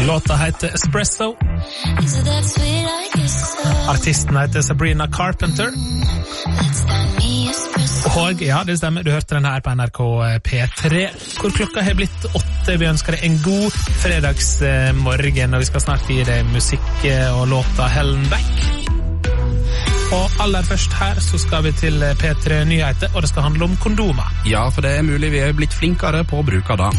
Låta heter Espresso. Artisten heter Sabrina Carpenter. Og ja, det stemmer, du hørte den her på NRK P3, hvor klokka har blitt 8. Vi ønsker deg en god fredagsmorgen, og vi skal snart gi deg musikk og låta Helen Back. Og aller først her så skal vi til P3 Nyheter, og det skal handle om kondomer. Ja, for det er mulig vi er blitt flinkere på å bruke det.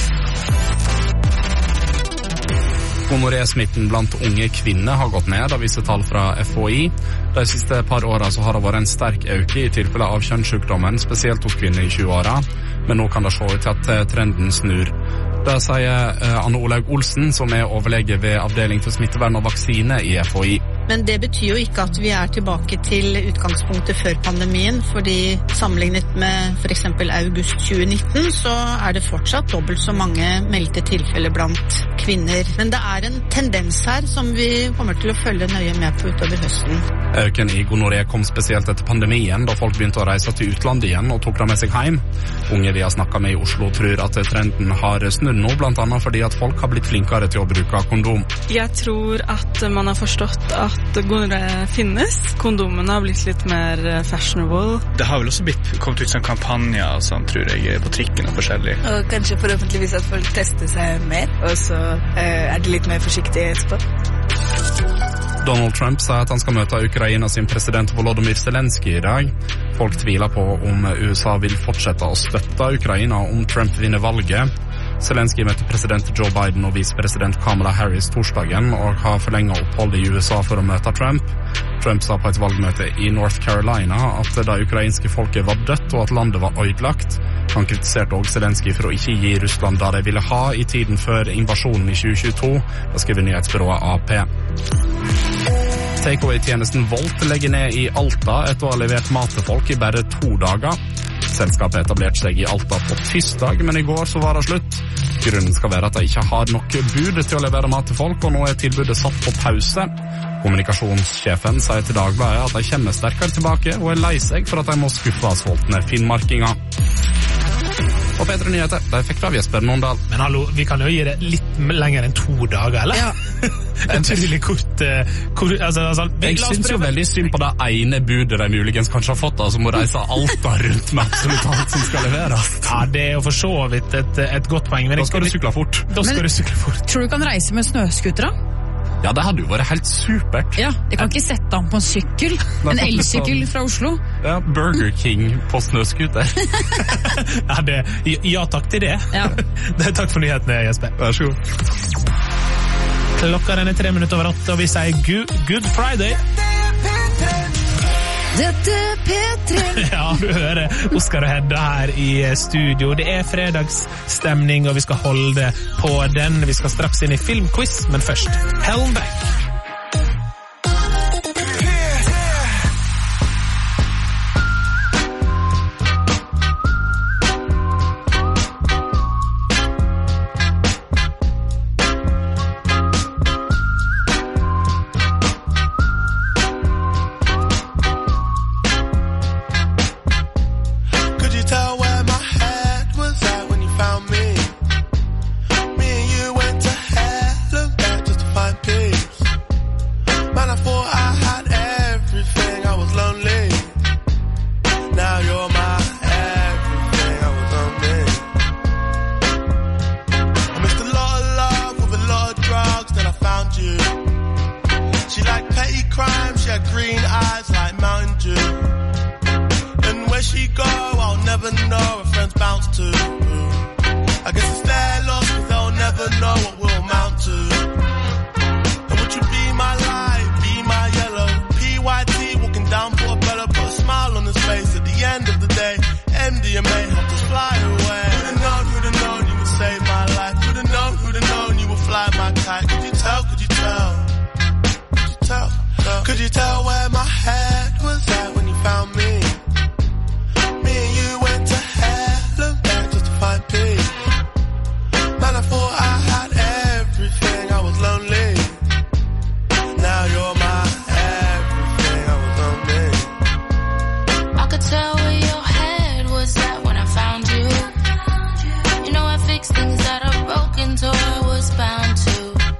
Gonoré-smitten blant unge kvinner har gått ned, da viser tall fra FHI. De siste par årene så har det vært en sterk økning i tilfelle av kjønnssykdommen, spesielt hos kvinner i 20-åra. Men nå kan det se ut til at trenden snur. Det sier Anne Olaug Olsen, som er overlege ved avdeling for smittevern og vaksine i FHI. Men det betyr jo ikke at vi er tilbake til utgangspunktet før pandemien, fordi sammenlignet med for eksempel august 2019, så er det fortsatt dobbelt så mange meldte tilfeller blant kvinner. Men det er en tendens her som vi kommer til å følge nøye med på utover høsten. Øken i gonoré kom spesielt etter pandemien, da folk begynte å reise til utlandet igjen og tok det med seg hjem. Unge vi har snakket med i Oslo tror at trenden har snudd nå, blant annet fordi at folk har blitt flinkere til å bruke kondom. Jeg tror at man har forstått at gonoré finnes. Kondomene har blitt litt mer fashionable. Det har vel også kommet ut som kampanjer, sånn, tror jeg, på trikken og forskjellig. Og kanskje forhåpentligvis at folk tester seg mer, og så er det litt mer forsiktige etterpå. Donald Trump sier at han skal møte Ukraina sin president Volodymyr Zelensky i dag. Folk tviler på om USA vil fortsette å støtte Ukraina om Trump vinner valget. Zelensky møtte president Joe Biden og visepresident Kamala Harris torsdagen og har forlenget opphold i USA for å møte Trump. Trump sa på et valgmøte i North Carolina at det ukrainske folket var dødt og at landet var ødelagt. Han kritiserte også Zelensky for å ikke gi Russland det de ville ha i tiden før invasjonen i 2022, da skriver nyhetsbyrået AP. Takeaway-tjenesten Volt legger ned i Alta etter å ha levert mat til folk i bare 2 dager. Selskapet etablerte seg i Alta på tirsdag, men i går så var det slutt. Grunnen skal være at de ikke har nok bud til å levere mat til folk, og nå er tilbudet satt på pause. Kommunikasjonssjefen sier til Dagbladet at de kommer sterkere tilbake og er lei seg for at de må skuffe sultne finnmarkinger. Og P3 Nyheter, de fikk fra Jesper Nondal. Men hallo, vi kan jo gi det litt lenger enn 2 dager, eller? Ja. Utrolig kort, jeg synes jo veldig synd på det ene budet de muligens kanskje har fått, som må reise Alta rundt med absolutt alt som skal leveres. Ja, det er jo for så vidt et godt poeng. Da skal du sykle fort. Tror du kan reise med snøskuter da? Ja, det hadde jo vært helt supert. Ja, de kan ikke sette han på en sykkel. En elsykkel fra Oslo. Ja, Burger King på snøskuter. Ja, takk til det. Ja. Takk for nyhetene, Jesper. Vær så god. Klokka den er 7:03, og vi sier Good Friday. Dette P3. Ja, du hører Oskar og Hedda her i studio. Det er fredagsstemning, og vi skal holde på den. Vi skal straks inn i filmquiz, men først Helen Back. Things that are broken, so I was bound to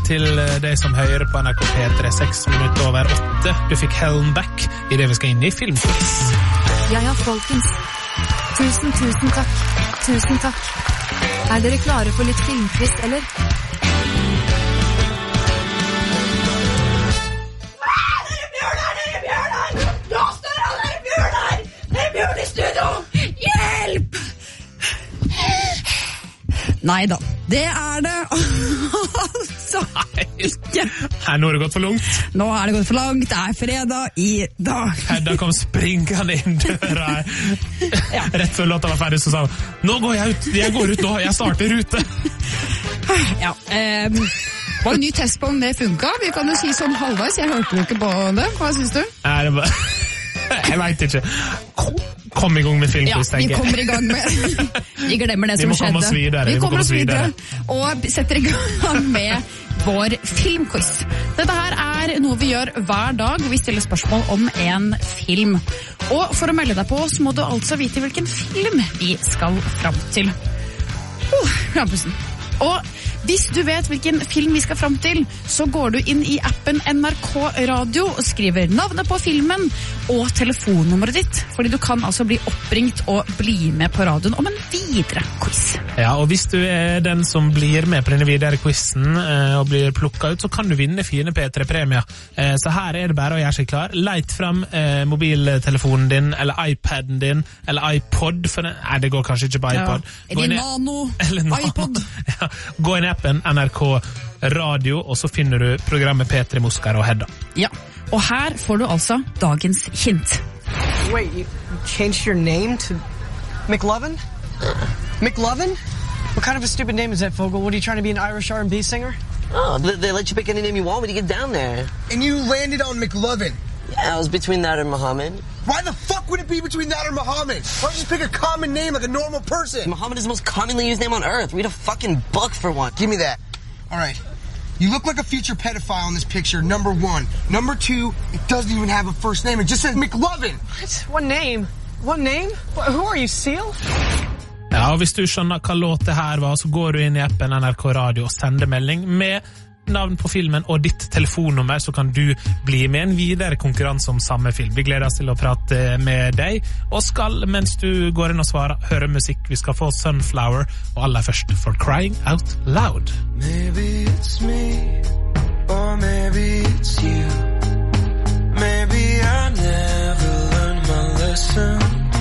til deg som hører på NRK P3 6:06. Du fikk Helen Back I det vi skal inn I filmquiz. Ja, folkens. Tusen takk. Tusen takk. Dere klare for litt filmquiz, eller? I studio! Hjelp! Neida, det det altså ikke. Nå har det gått for langt. Nå har det gått for langt, det fredag I dag. Hedda kom springende inn døra. Ja. Rett før låta var ferdig, så sa hun, nå går jeg ut, jeg går ut nå, jeg starter ute. Ja, var det ny test på om det funket? Vi kan jo si sånn halvveis, jeg hørte jo ikke på det. Hva synes du? Det bare... Jeg vet ikke. Kom I gang med filmquiz, tenker jeg. Ja, vi kommer I gang med... Vi glemmer det som skjedde. Vi kommer oss videre. Og setter I gang med vår filmquiz. Dette her noe vi gjør hver dag. Vi stiller spørsmål om en film. Og for å melde deg på, så må du altså vite hvilken film vi skal frem til. Rampusen. Og hvis du vet hvilken film vi skal frem til, så går du inn I appen NRK Radio og skriver navnet på filmen og telefonnummeret ditt, fordi du kan altså bli oppringt og bli med på radioen om en videre quiz. Ja, og hvis du den som blir med på denne videre quizen og blir plukket ut, så kan du vinne fine P3-premier. Så her det bare å gjøre seg klar. Leit frem mobiltelefonen din, eller iPaden din, eller iPod, for det går kanskje ikke på iPod. Ja. Eller iPod. Ja, gå inn I appen NRK Radio, og så finner du programmet P3 Moskar og Hedda. Ja, og her får du altså dagens hint. Wait, you changed your name to McLovin? McLovin? What kind of a stupid name is that, Fogel? What, are you trying to be an Irish R&B singer? Oh, they let you pick any name you want when you get down there. And you landed on McLovin? Yeah, I was between that and Muhammad. Why the fuck would it be between that or Muhammad? Why don't you just pick a common name like a normal person? Muhammad is the most commonly used name on earth. Read a fucking book for one. Give me that. All right. You look like a future pedophile in this picture, number one. Number two, it doesn't even have a first name. It just says McLovin. What? One name? One name? Who are you, Seal? Ja, og hvis du skjønner hva låt det her var, så går du inn I appen NRK Radio og sender melding med navn på filmen og ditt telefonnummer, så kan du bli med en videre konkurranse om samme film. Vi gleder oss til å prate med deg, og skal, mens du går inn og svarer, høre musikk. Vi skal få Sunflower, og aller først For Crying Out Loud. Maybe it's me, or maybe it's you. Maybe I never learned my lesson.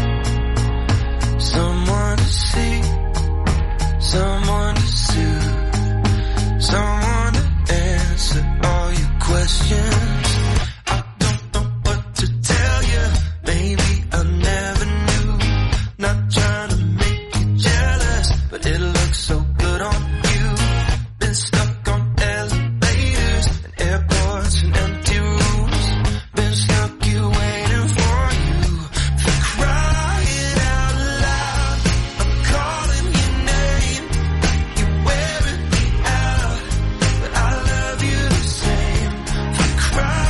Someone to see, someone to soothe, someone to answer all your questions. I don't know what to tell you, maybe I never knew. Not trying to make you jealous, but it looks so good on you. Been stuck on elevators and airports and empty rooms. Been stuck here waiting for you for crying out loud. I'm calling your name, you're wearing me out, but I love you the same for crying.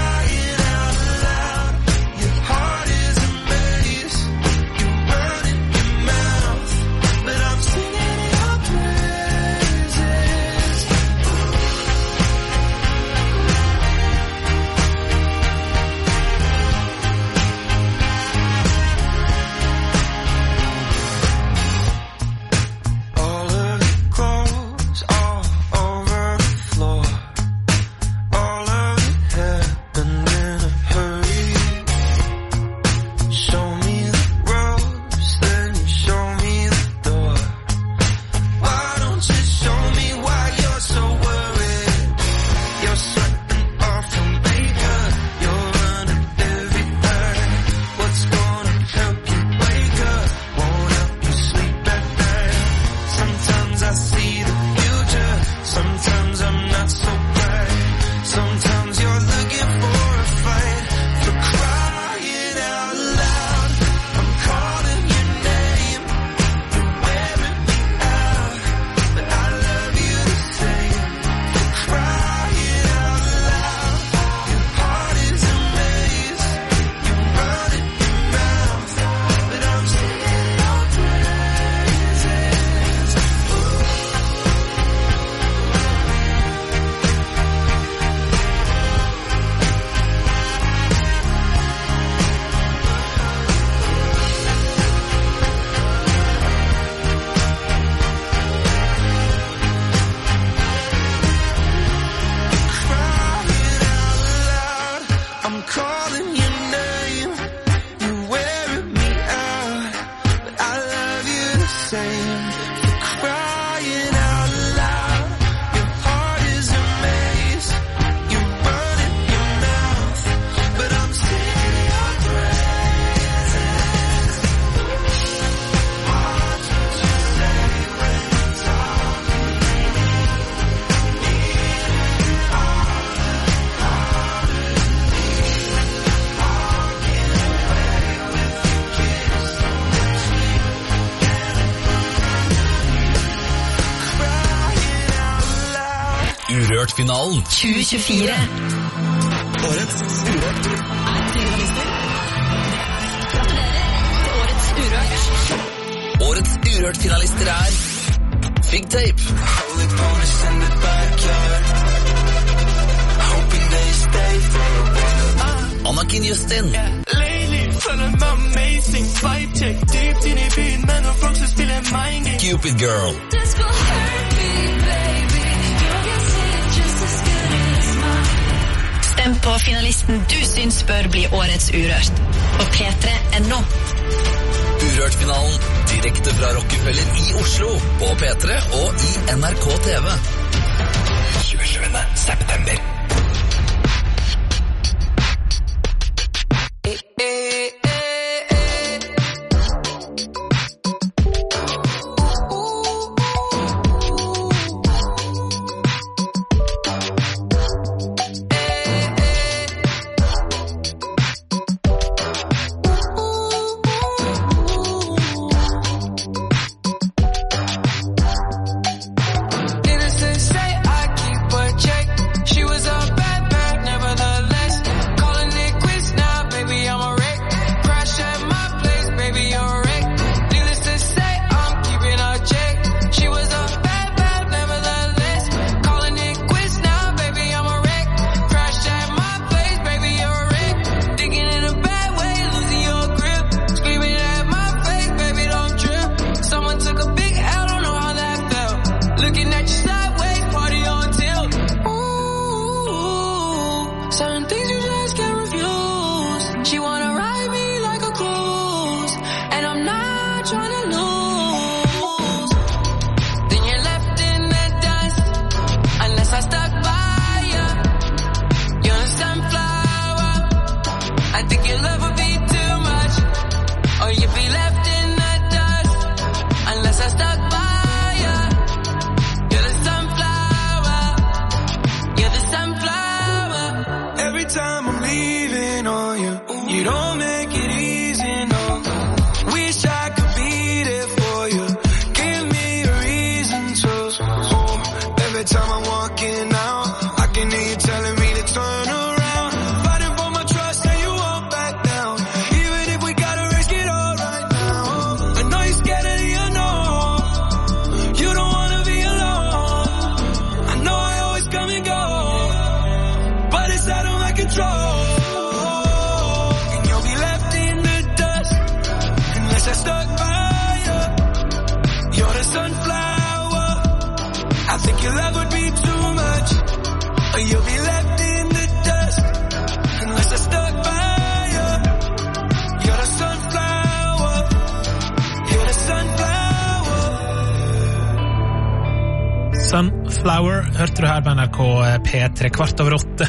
Urørt-finalen 2024. Årets Urørt Årets Urørt-finalister Fig Tape, Anakin Justin, Cupid Girl, Stem på finalisten du syns bør bli årets Urørt på p3.no. Urørt-finalen direkte fra Rockefeller i Oslo på P3 og i NRK TV 27. september. Sunflower hørte du her på NRK P3 8:15.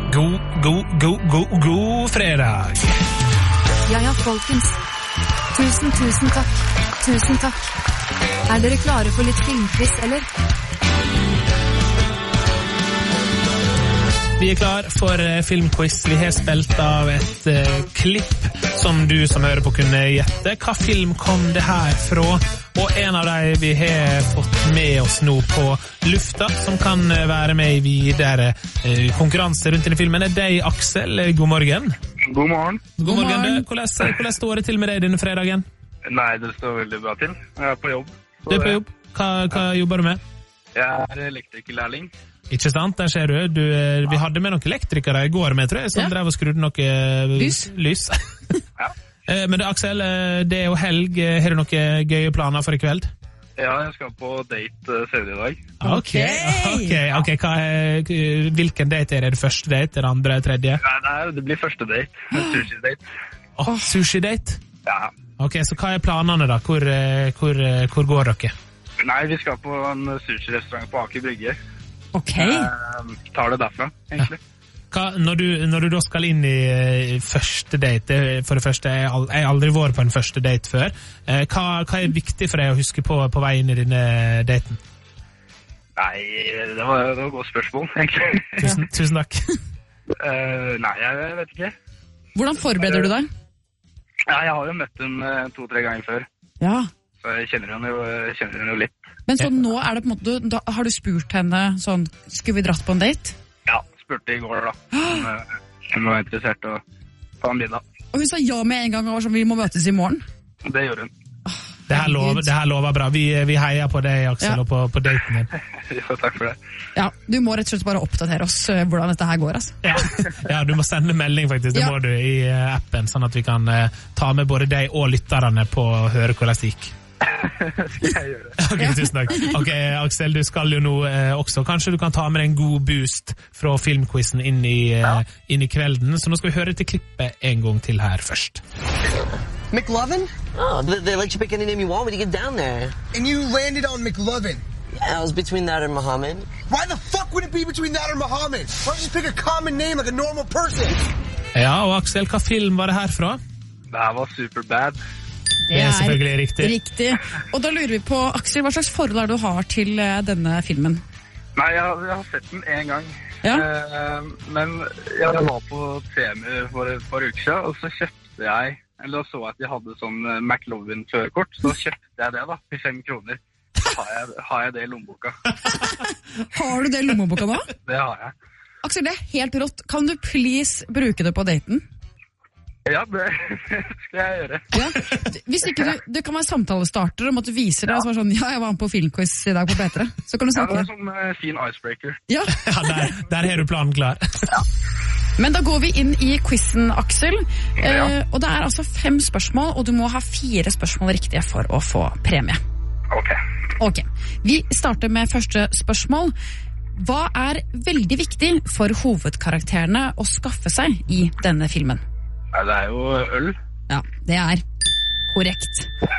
God fredag. Ja, folkens. Tusen takk. Tusen takk. Dere klare for litt filmquiz, eller? Vi klar for filmquiz. Vi har spilt av et klipp som du som hører på kunne gjette. Hva film kom det her fra? Og en av de vi har fått med oss nå på lufta, som kan være med i videre konkurranse rundt denne filmen, er deg, Aksel. God morgen. God morgen. God morgen. Hvordan står det til med deg denne fredagen? Nei, det står veldig bra til. Jeg er på jobb. Du er på jobb? Hva jobber du med? Jeg er elektrikerlærling. Ikke sant? Der ser du. Vi hadde med noen elektrikere i går med, tror jeg, som drev og skrudde noe lys. Ja. Men det, Aksel, det er jo helg. Har du noen gøye planer for i kveld? Ja, jeg skal på date senere i dag. Ok. Hvilken date er det? Første date? Er det andre? Tredje? Nei, det blir første date. Sushi-date. Sushi-date? Ja. Ok, så hva er planene da? Hvor går dere? Nei, vi skal på en sushi-restaurant på Aker Brygge. Ok. Tar det derfra, egentlig. Ja. Når du da skal inn i første date, for det første, jeg har aldri vært på en første date før, hva er viktig for deg å huske på vei inn i denne daten? Nei, det var et godt spørsmål, egentlig. Tusen takk. Nei, jeg vet ikke. Hvordan forbereder du deg? Ja, jeg har jo møtt henne 2-3 ganger før. Ja. Så jeg kjenner henne jo litt. Men så nå det på en måte, da, har du spurt henne sånn, skulle vi dratt på en date? Ja, spurte i går da. Hun var interessert i å ta en middag. Og hun sa ja med en gang, og var sånn, vi må møtes i morgen. Det gjorde hun. Det her lover bra. Vi heier på deg, Aksel, og på daten din. Jo, takk for det. Ja, du må rett og slett bare oppdatere oss hvordan dette her går, altså. Ja, du må sende melding faktisk, det må du i appen, sånn at vi kan ta med både deg og lytterne på å høre hvordan det gikk. Skal jeg gjøre det? Ok, tusen takk. Ok, Aksel, du skal jo nå også, kanskje du kan ta med deg en god boost fra filmquizen inn i kvelden, så nå skal vi høre til klippet en gang til her først. McLovin? Oh, they let you pick any name you want when you get down there. And you landed on McLovin? Yeah, I was between that and Muhammad. Why the fuck would it be between that or Muhammad? Why don't you just pick a common name like a normal person? Ja, og Aksel, hva film var det her fra? Det her var Superbad. Det er selvfølgelig riktig. Og da lurer vi på, Aksel, hva slags forhold du har til denne filmen? Nei, jeg har sett den en gang. Ja. Men jeg var på TMU for et par uker siden, og så kjøpte jeg, eller så at jeg hadde sånn McLovin-førerkort, så kjøpte jeg det da, til 5 kroner. Har jeg det i lommeboka. Har du det i lommeboka da? Det har jeg. Aksel, det er helt rått. Kan du please bruke det på daten? Ja, det skal jeg gjøre. Ja. Hvis ikke du kan være samtalestarter om at du viser det, og så var sånn, ja, jeg var med på filmquiz i dag på P3. Så kan du snakke. Ja, det sånn fin icebreaker. Ja, der har du planen klar. Ja. Men da går vi inn i quizen, Aksel. Og det er altså 5 spørsmål, og du må ha 4 spørsmål riktige for å få premie. Ok. Vi starter med første spørsmål. Hva er veldig viktig for hovedkarakterene å skaffe seg i denne filmen? Ja, det er jo øl. Ja, det er korrekt.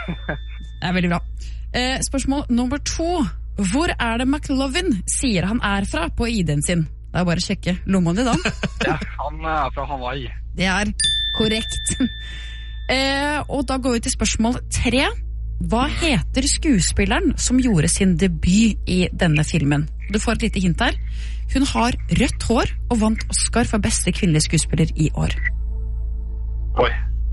Det er veldig bra. Spørsmål nummer 2. Hvor er det McLovin sier han er fra på ID-en sin? Det er bare å sjekke lomma di da. Ja, han er fra Hawaii. Det er korrekt. Og da går vi til spørsmål 3. Hva heter skuespilleren som gjorde sin debut i denne filmen? Du får et lite hint her. Hun har rødt hår og vant Oscar for beste kvinnelige skuespiller i år. Oi.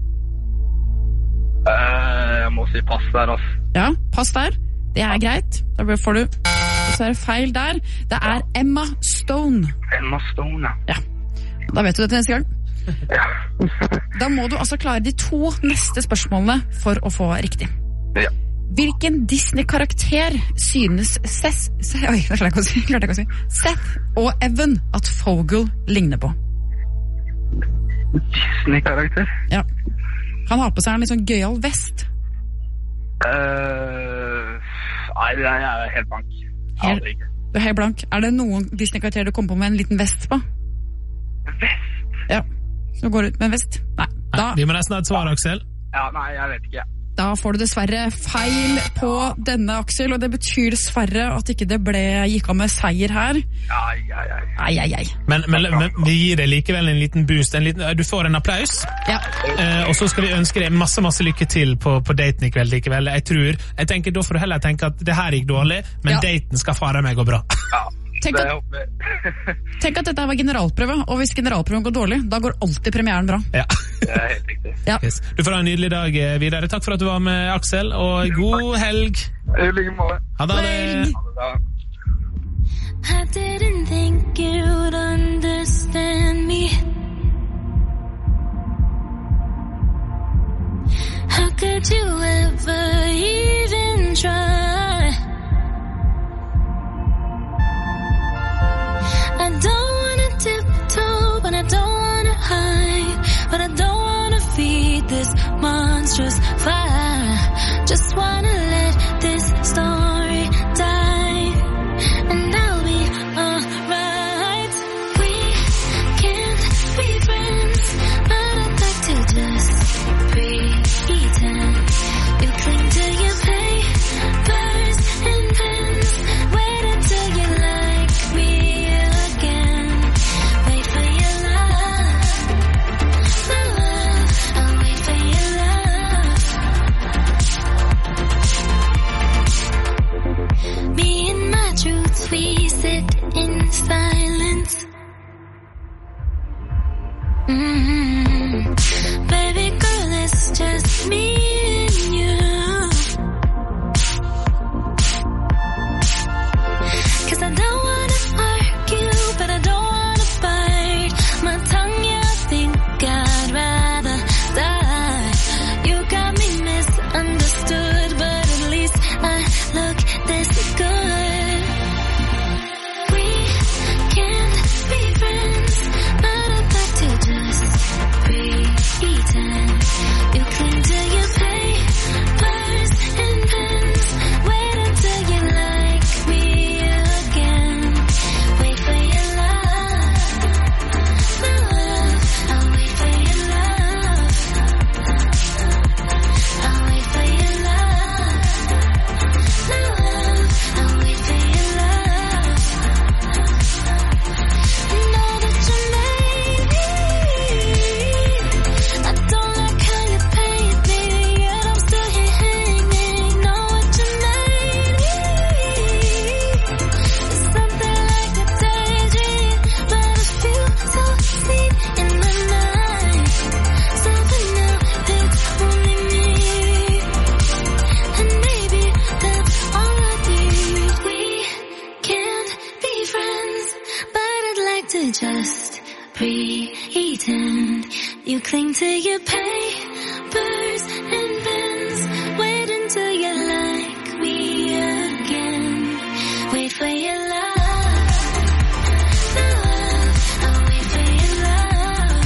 Jeg må si pass der, altså. Ja, pass der. Det er greit. Da får du... Så er det feil der. Det er Emma Stone. Emma Stone, ja. Da vet du det til neste gang. Ja. Da må du altså klare de 2 neste spørsmålene for å få riktig. Ja. Hvilken Disney-karakter synes klarte jeg ikke å si. Seth og Evan at Fogel ligner på? Disney-karakter? Ja. Han har på seg en litt sånn gøyal vest. Nei, det er helt blank. Du er helt blank. Er det noen Disney-karakter du kom på med en liten vest på? Vest? Ja. Så går du ut med en vest? Nei. Vi må nesten ha et svar, Aksel. Ja, nei, jeg vet ikke. Da får du dessverre feil på denne, Aksel, og det betyr dessverre at ikke det gikk av med seier her. Ai. Men vi gir deg likevel en liten boost. Du får en applaus. Ja. Og så skal vi ønske deg masse lykke til på daten i kveld likevel. Jeg tenker, da får du heller tenke at det her gikk dårlig, men daten skal fare meg gå bra. Ja. Tenk at dette var generalprøve, og hvis generalprøven går dårlig, da går alltid premieren bra. Ja. Det er helt riktig. Ja. Yes. Du får ha en nydelig dag videre. Takk for at du var med, Aksel, og god helg. I like måte. Ha det. I didn't think you'd understand me. How could you ever even try? I don't wanna tiptoe, but I don't wanna hide, but I don't wanna feed this monstrous fire. Just wanna let this story die, and I'll be alright. We can't be friends, but I'd like to just pretend. You cling to your papers and pens, wait until you like me. We sit in silence. Baby girl, it's just me and you. pretend. You cling to your papers and pens. Wait until you like me again. Wait for your love. I'll wait for your love.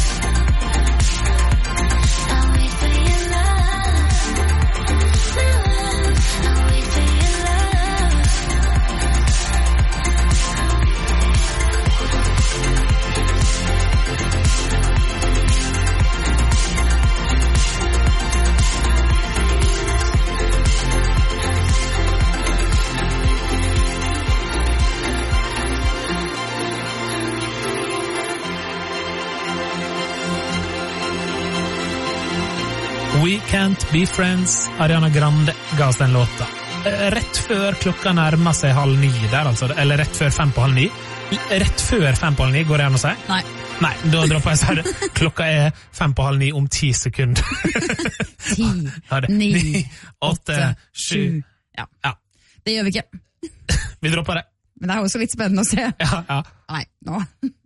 I'll wait for your love. I'll wait for your love. We Can't Be Friends, Ariana Grande ga oss den låta. Rett før klokka nærmer seg 8:30 der, altså. Eller rett før 8:55. Rett før 8:55, går det an å si? Nei. Nei, da dropper jeg å si det. Klokka er 8:55 om 10 sekunder. 10, 9, 8, 7. Ja. Det gjør vi ikke. Vi dropper det. Men det er også litt spennende å se. Ja. Nei, nå.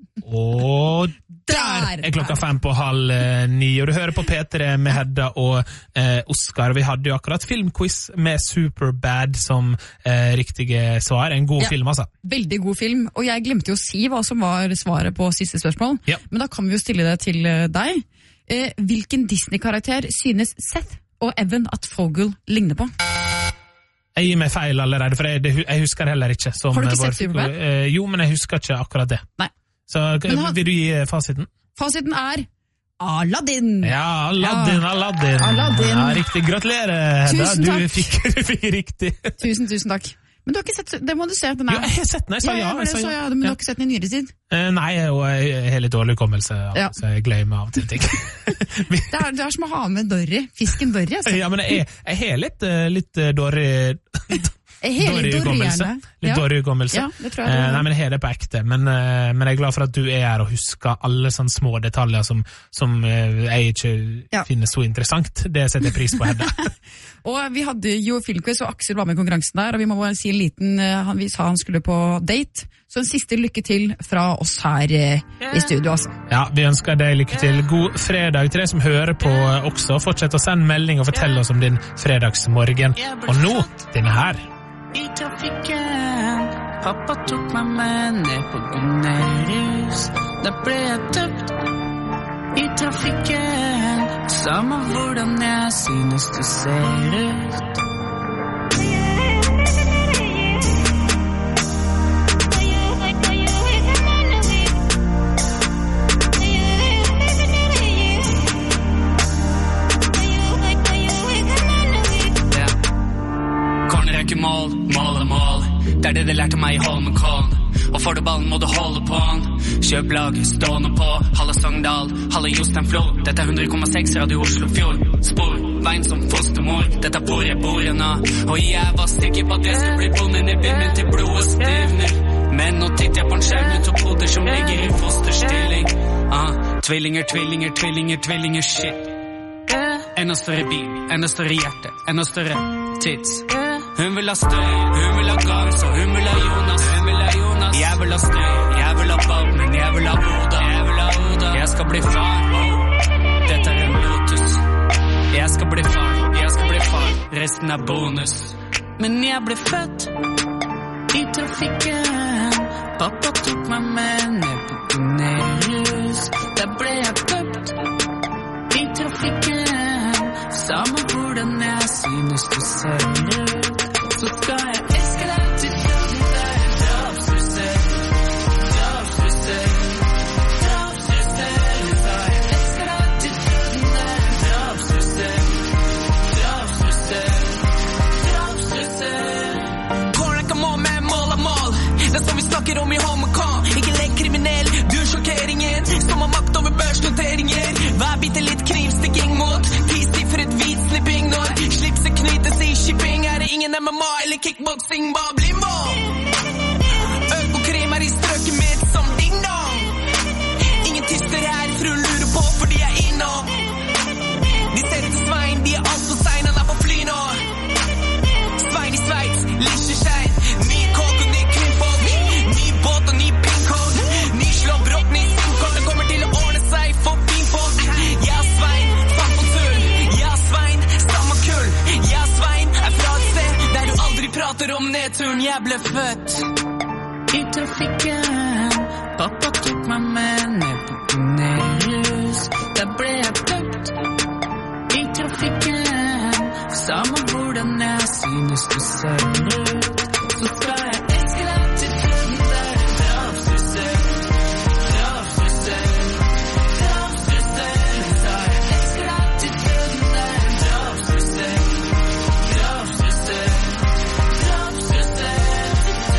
Og der er klokka 8:55, og du hører på P3 med Hedda og Oskar. Vi hadde jo akkurat filmquiz med Superbad som riktige svar. En god film, altså. Veldig god film, og jeg glemte jo å si hva som var svaret på siste spørsmål. Ja. Men da kan vi jo stille det til deg. Hvilken Disney-karakter synes Seth og Evan at Fogel ligner på? Jeg gir meg feil allerede, for jeg husker heller ikke. Som har du ikke sett Superbad? Jo, men jeg husker ikke akkurat det. Nei. Så vil du gi fasiten? Fasiten er Aladdin. Ja, Aladdin. Ja, riktig. Gratulerer, Hedda. Du fikk riktig. Tusen takk. Men du har ikke sett, det må du se. Den er. Jo, jeg har sett den, jeg sa ja. Men du har ikke sett den i nyere tid? Nei, jeg har litt dårlig hukommelse, så jeg glemmer av og til ting. det er som å ha med Dory, fisken Dory, altså. Ja, men jeg har litt dårlig... Dårlig hukommelse. Ja, det tror jeg. Nei, men jeg har det på ekte. Men jeg er glad for at du er her og husker alle sånne små detaljer som jeg ikke finner så interessant. Det setter jeg pris på, Hedda. Og vi hadde jo filmquiz, og Aksel var med i konkurransen der, og vi må bare si en liten, vi sa han skulle på date, så en siste lykke til fra oss her i studio, altså. Ja, vi ønsker deg lykke til. God fredag til deg som hører på også. Fortsett å sende melding og fortell oss om din fredagsmorgen. Og nå, denne her. I trafikken, pappa tok meg med ned på Gunnerhus. Da ble jeg døpt i trafikken, samme hvordan jeg synes du ser ut. Mål. Det er det lærte meg i Holmenkollen. Og får du ballen må du holde på den. Kjøp laget stående på Halle Sogndal, Halle Jostenflo. Dette er 100,6 Radio Oslo Fjord. Spor, veien som fostermor. Dette bor jeg nå. Og jeg var sikker på at det skulle bli bonden i bilen til blodet stivner. Men nå titter jeg på en skjerm ut og poder som ligger i fosterstilling. Tvillinger, shit. Enda større bil, enda større hjerte, enda større tits. Hun vil ha støy, hun vil ha gang, så hun vil ha Jonas. Jeg vil ha støy, jeg vil ha ball, men jeg vil ha Oda. Jeg skal bli far, dette er en Lotus. Jeg skal bli far, resten er bonus. Men jeg ble født i trafikken. Pappa tok meg med ned på Gunnerhus. Der ble jeg døpt i trafikken, samme hvordan jeg synes du ser ut. Så skal jeg elske deg til døden, det er en drapsrusser. Så jeg elsker deg til døden, det er en drapsrusser. Går ikke mål med mål av mål. Det er som vi snakker om i Holmenkollen. Ikke legg kriminell, du er sjokkeringen. Som har makt over børsnoteringer. Hver bitte litt knivstikking mot 10-siffret hvitsnipping når slipset knytes i shipping er prater om nedturen, jeg ble født I trafikken. Pappa tok meg med ned på Gunerius. Der ble jeg døpt I trafikken. Samme hvordan jeg synes du ser ut, så skal jeg elske deg til døden. Det en drapssyssel, drapssyssel, drapssyssel. Så jeg elsker deg til døden. Det en drapssyssel, drapssyssel, drapssyssel.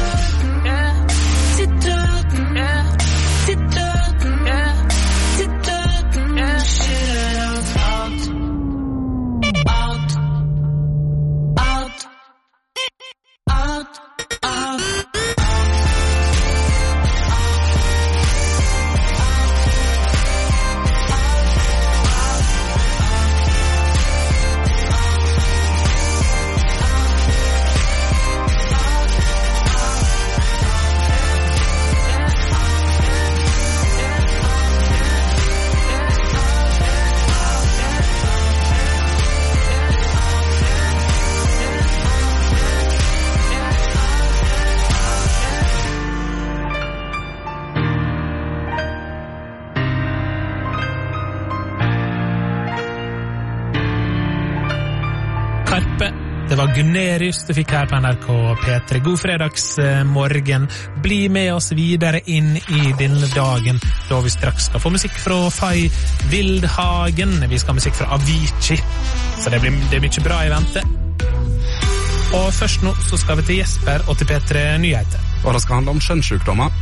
Til døden, til døden, til døden. Shit it out, out, out, out, out. Karpe, det var Gunerius du fikk her på NRK P3. God fredagsmorgen. Bli med oss videre inn I denne dagen, da vi straks skal få musikk fra Fay Wildhagen. Vi skal ha musikk fra Avicii, så det er mye bra I vente. Og først nå så skal vi til Jesper og til P3 Nyheter. Og det skal handle om kjønnssykdommer.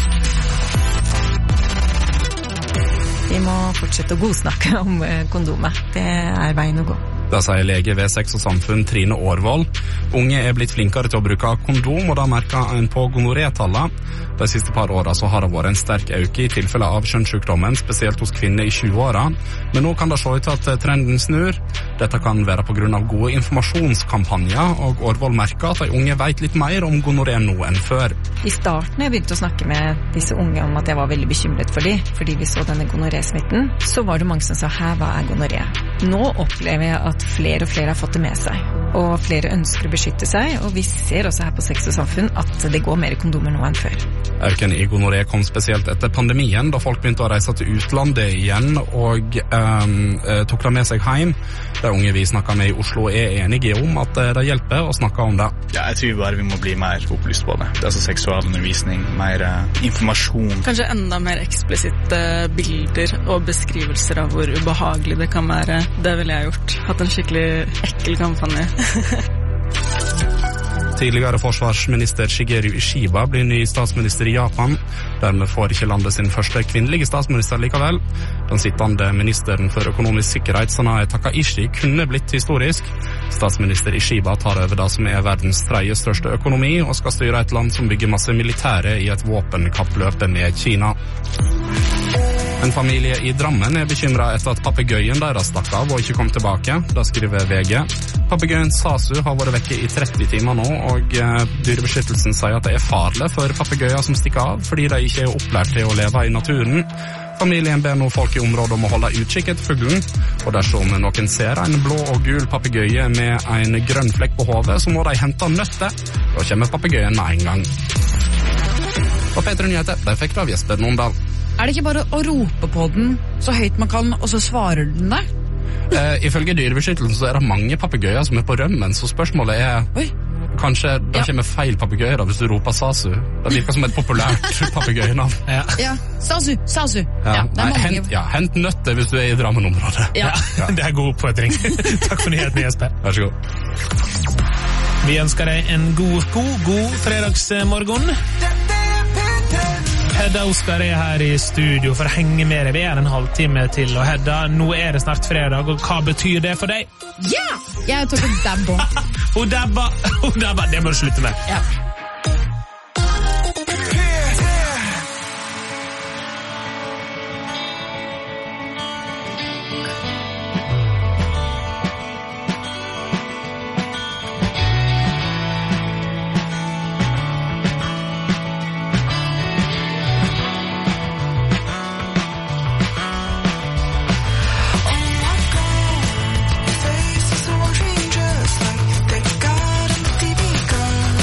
Vi må fortsette å godsnakke om kondomet. Det veien å gå. Det sier lege ved Sex og Samfunn Trine Aarvold. Unge blitt flinkere til å bruke kondom, og da merker en på gonoré-tallet. De siste par årene så har det vært en sterk økning I tilfeller av kjønnssykdommen, spesielt hos kvinner I 20-åra. Men nå kan det se ut til at trenden snur. Dette kan være på grunn av gode informasjonskampanjer, og Aarvold merker at de unge vet litt mer om gonoré nå enn før. I starten jeg begynte å snakke med disse unge om at jeg var veldig bekymret for dem, fordi vi så denne gonoré-smitten, så var det mange som sa, «Hæ, hva gonoré?» Nå opplever jeg at flere og flere har fått det med seg, og flere ønsker å beskytte seg, og vi ser også her på Sex og Samfunn at det går mer kondomer nå enn før. Øken I gonoré kom spesielt etter pandemien, da folk begynte å reise til utlandet igjen og tok det med seg hjem. De unge vi snakket med I Oslo enige om at det hjelper å snakke om det. Ja, jeg tror bare vi må bli mer opplyst på det. Det er altså seksualundervisning, mer informasjon. Kanskje enda mer eksplisitte bilder og beskrivelser av hvor ubehagelig det kan være. Det ville jeg gjort. Hatt en skikkelig ekkel kampanje. Tidligere forsvarsminister Shigeru Ishiba blir ny statsminister I Japan. Dermed får ikke landet sin første kvinnelige statsminister likevel. Den sittende ministeren for økonomisk sikkerhet, Sanae Takaishi, kunne blitt historisk. Statsminister Ishiba tar over det som verdens tredje største økonomi, og skal styre et land som bygger masse militære I et våpenkappløp med Kina. En familie I Drammen bekymret etter at papegøyen deres stakk av og ikke kom tilbake. Da skriver VG. Papegøyen Sasu har vært vekke I 30 timer nå, og dyrebeskyttelsen sier at det farlig for papegøyer som stikker av, fordi de ikke opplært til å leve I naturen. Familien ber nå folk I området om å holde utkikk etter fuglen, og dersom noen ser en blå og gul papegøye med en grønn flekk på hodet, så må de hente nøtter. Da kommer papegøyen med en gang. Og P3 Nyheter, der fikk du av Jesper Nondal. Er det ikke bare å rope på den så høyt man kan, og så svarer den det? Ifølge dyrebeskyttelsen så det mange papegøyer som på rømmen, så spørsmålet kanskje det kommer feil papegøyer hvis du roper Sasu. Det virker som et populært papegøyenavn. Ja, Sasu, Sasu. Ja, hent nøtter hvis du I Drammen-området. Ja, det god oppfordring. Takk for nyheten, Jesper. Vær så god. Vi ønsker deg en god fredagsmorgen. Hedda Oskar her I studio for å henge med deg. Vi en halvtime til, og Hedda, nå det snart fredag, og hva betyr det for deg? Ja! Jeg tok en dabbo. Hun dabba, det må du slutte med. Ja. Faces are changing just like they got on the TV.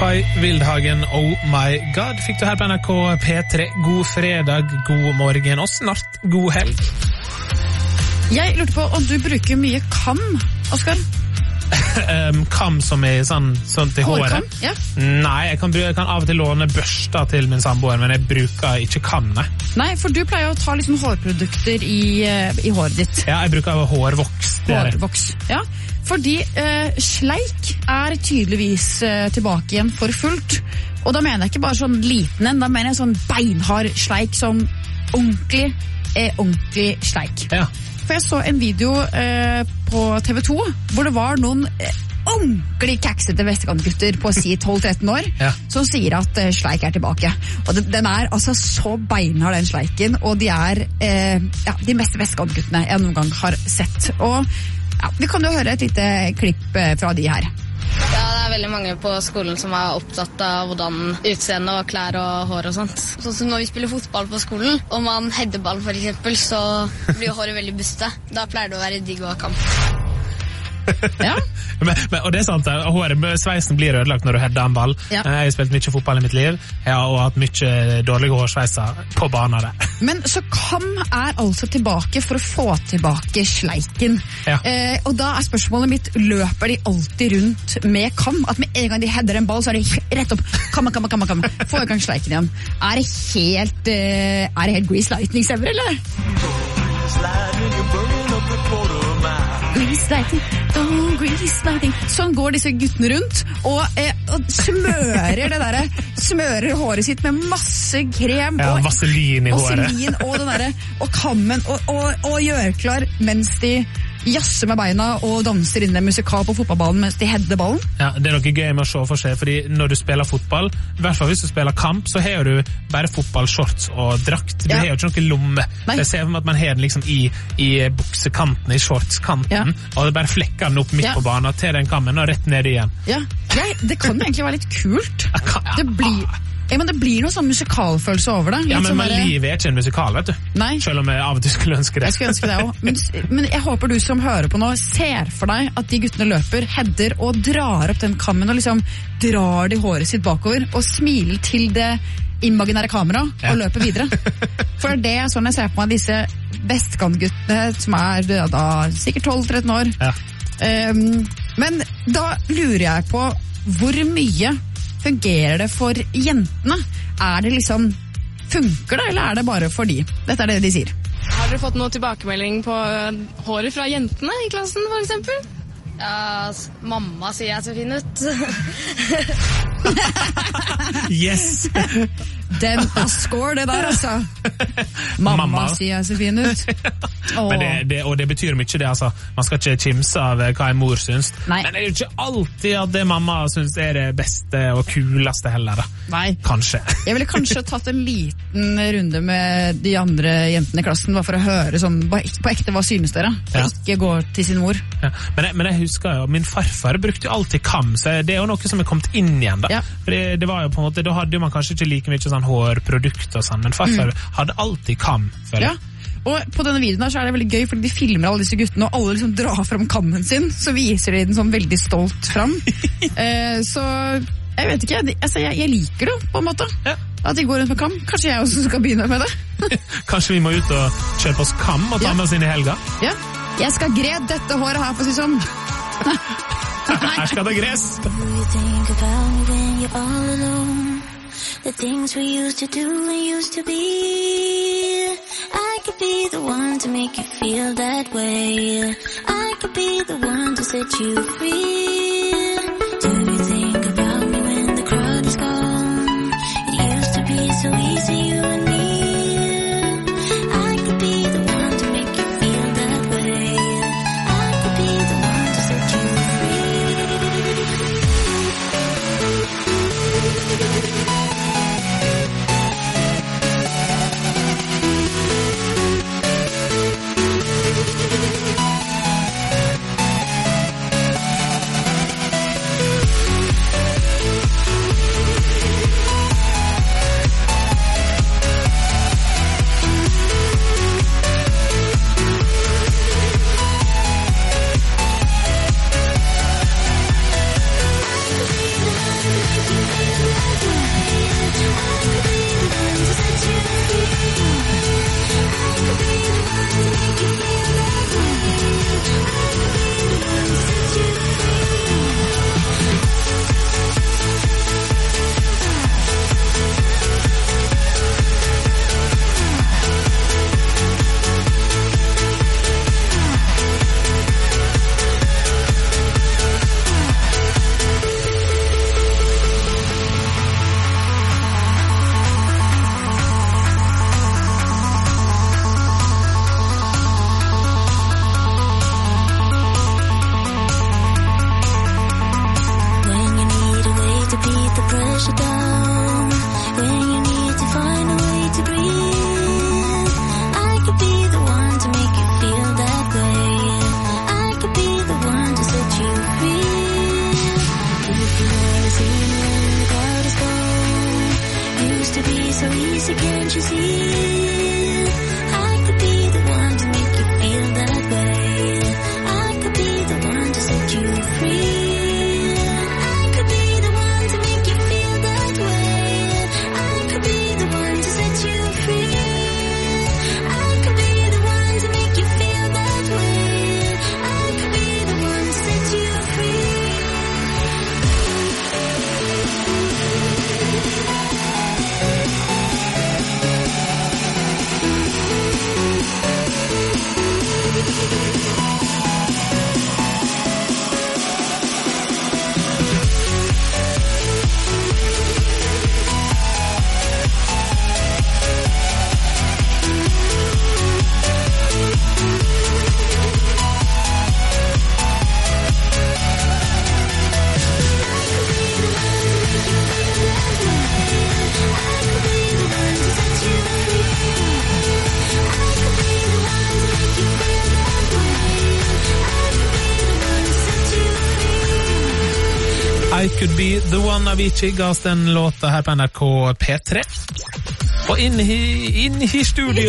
Kai Wildhagen, Oh My God, fikk du her på NRK P3. God fredag, god morgen og snart god helg. Jeg lurte på om du bruker mye kam, Oskar? Kam som er sånn til håret? Hårkam, ja. Nei, jeg kan av og til låne børster til min samboer, men jeg bruker ikke kam, Nei, for du pleier å ta liksom hårprodukter i håret ditt. Ja, jeg bruker hårvoks. Hårvoks, ja. Fordi sleik er tydeligvis tilbake igjen for fullt. Og da mener jeg ikke bare sånn liten en, da mener jeg sånn beinhard sleik, sånn ordentlig sleik. Ja. For jeg så en video på TV 2, hvor det var noen ordentlig kaksete vestkantgutter på si 12-13 år, som sier at sleik er tilbake. Og den er altså så beinhard, den sleiken, og de er de mest vestkantguttene jeg noen gang har sett. Og vi kan jo høre et lite klipp fra de her. Ja, det er veldig mange på skolen som er opptatt av hvordan utseende og klær og hår og sånt. Sånn som når vi spiller fotball på skolen, og man header ball for eksempel, så blir håret veldig buste. Da pleier det å være digg å ha kamp. Ja. Og det er sant, sveisen blir ødelagt når du header en ball. Jeg har spilt mye fotball i mitt liv, og hatt mye dårlige hårsveiser på banen av det. Men så kam er altså tilbake for å få tilbake sleiken. Og da er spørsmålet mitt, løper de alltid rundt med kam? At med en gang de header en ball, så er de rett opp, kam. Få i gang sleiken igjen. Er det helt Grease Lightning Sever, eller? Grease Lightning. Sånn går disse guttene rundt og smører håret sitt med masse krem og vaselin i håret og kammen og gjør klar mens de jasser med beina og danser inn en musikal på fotballbanen mens de header ballen. Ja, det er noe gøy med å se for seg, fordi når du spiller fotball, i hvert fall hvis du spiller kamp, så har du bare fotballshorts og drakt. Du har jo ikke noen lomme. Jeg ser for meg at man har den liksom i buksekanten, i shortskanten, og det bare flekker den opp midt på banen, til den kammen og rett ned igjen. Ja, det kan egentlig være litt kult. Men det blir noe sånn musikalfølelse over det. Ja, men livet er ikke en musikal, vet du. Nei. Selv om jeg av og til skulle ønske det. Jeg skulle ønske det også. Men jeg håper du som hører på nå ser for deg at de guttene løper, header og drar opp den kammen og liksom drar de håret sitt bakover og smiler til det imaginære kamera og løper videre. For det er sånn jeg ser på meg disse vestkantguttene som er da sikkert 12-13 år. Men da lurer jeg på hvor mye fungerer det for jentene? Er det liksom, funker det, eller er det bare for de? Dette er det de sier. Har dere fått noe tilbakemelding på håret fra jentene i klassen, for eksempel? Ja, mamma sier jeg så fin ut. Yes! Den score det der, altså. Mamma sier jeg så fin ut. Men det betyr mye det, altså. Man skal ikke kimse av hva en mor syns. Nei. Men det er jo ikke alltid at det mamma syns er det beste og kuleste heller, da. Nei. Kanskje. Jeg ville kanskje tatt en liten runde med de andre jentene i klassen, bare for å høre sånn, på ekte, hva synes dere? For ikke gå til sin mor. Ja. Men jeg husker jo, min farfar brukte jo alltid kam, så det er jo noe som er kommet inn igjen, da. For det var jo på en måte, da hadde man kanskje ikke like mye sånn hårprodukt og sånn, men farfar hadde alltid kam, føler jeg. Og på denne videoen her så er det veldig gøy, fordi de filmer alle disse guttene, og alle liksom drar fram kammen sin, så viser de den sånn veldig stolt fram. Så jeg vet ikke, jeg liker det på en måte. At de går rundt med kam. Kanskje jeg også skal begynne med det. Kanskje vi må ut og kjøpe oss kam og ta med oss inn i helga? Ja, jeg skal gre dette håret her, for å si sånn. Her skal det gres. The things we used to do and used to be. I could be the one to make you feel that way. I could be the one to set you free. Do you think about me when the crowd is gone? It used to be so easy, you and me. I could be the one to make you feel that way. I could be the one to set you free. free. I could be the one to make you feel that way. I could be the one to set you free. I could be the one to make you feel that way. I could be the one to set you free. I could be the one to make you feel that way. I could be the one to set you free. I Could Be The One av Avicii ga oss den låta her på NRK P3. Og inn i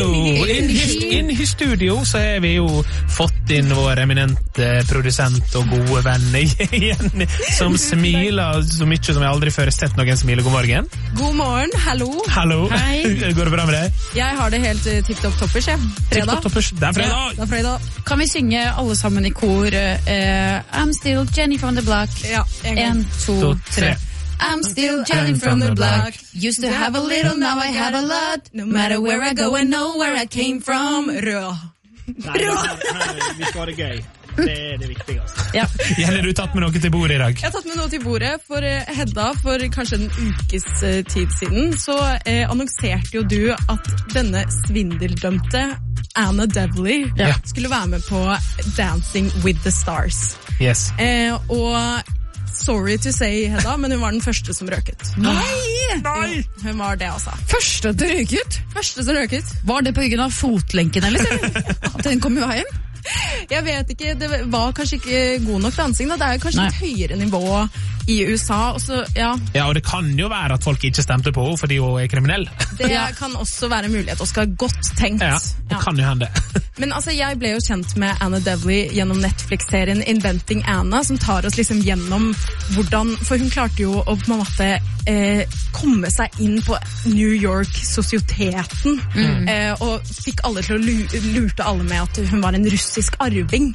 studio så har vi jo fått inn vår eminente produsent og gode venn Jenny, som smiler så mye som jeg aldri før sett noen smile. God morgen. God morgen, hallo. Hallo. Hei. Går det bra med deg? Jeg har det helt tipp-topp toppers, jeg. Fredag. Tipp-topp-toppers. Det er fredag. Ja, det er fredag. Kan vi synge alle sammen i kor I'm still Jenny from the block. Ja, 1, 2, 3. I'm still Jenny from the block. Used to have a little, now I have a lot. No matter where I go, I know where I came from. Rød. Nei, vi skal ha det gøy. Det er det viktigste. Ja. Gjerne du tatt med noe til bordet i dag? Jeg har tatt med noe til bordet, for Hedda, for kanskje en ukes tid siden, så annonserte jo du at denne svindeldømte Anna Devlin skulle være med på Dancing with the Stars. Yes. Og sorry to say, Hedda, men hun var den første som røket. Nei! Hun var det, altså. Første som røket? Første som røket. Var det på grunn av fotlenken, eller? At den kom i veien? Jeg vet ikke, det var kanskje ikke god nok dansing da. Det er kanskje et høyere nivå i USA og så, ja, og det kan jo være at folk ikke stemte på henne fordi hun er kriminell. Det kan også være en mulighet, og skal godt tenkt. Det kan jo hende. Men altså, jeg ble jo kjent med Anna Devlin gjennom Netflix-serien Inventing Anna, som tar oss liksom gjennom hvordan, for hun klarte jo å på en måte komme seg inn på New York-sosieteten, og fikk alle til å lurte alle med at hun var en russisk arving.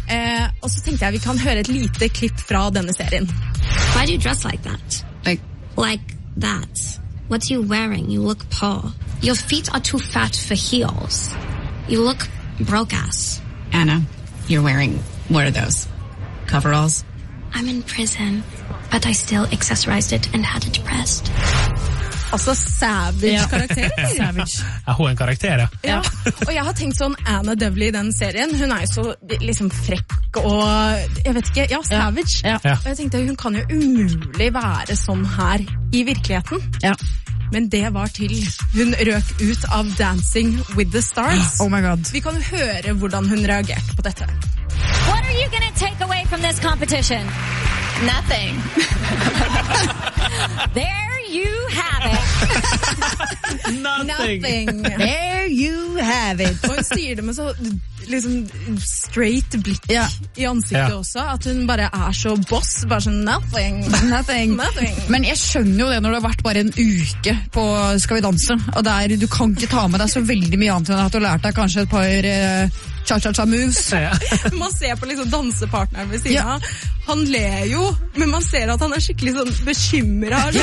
Og så tenkte jeg vi kan høre et lite klipp fra denne serien. Why do you dress like that? Like that? What are you wearing? You look poor. Your feet are too fat for heels. You look broke ass. Anna, you're wearing, what are those? Coveralls? I'm in prison, but I still accessorized it and had it pressed. Altså savage-karakter. Savage. Ja, hun er en karakter, ja. Og jeg har tenkt sånn, Anna Devlin i den serien, hun er jo så liksom frekk og, jeg vet ikke, savage. Og jeg tenkte, hun kan jo umulig være sånn her i virkeligheten. Men det var til hun røk ut av Dancing with the Stars. Oh my god. Vi kan høre hvordan hun reagerte på dette. What are you gonna take away from this competition? Nothing. There you have it. Nothing. There you have it. Og hun sier det med så liksom straight blikk i ansiktet også, at hun bare er så boss, bare sånn nothing. Men jeg skjønner jo det når det har vært bare en uke på Skal vi danse, og der du kan ikke ta med deg så veldig mye annet enn at du har lært deg kanskje et par cha-cha-cha moves. Man ser på liksom dansepartneren ved siden av. Han ler jo, men man ser at han er skikkelig sånn bekymret.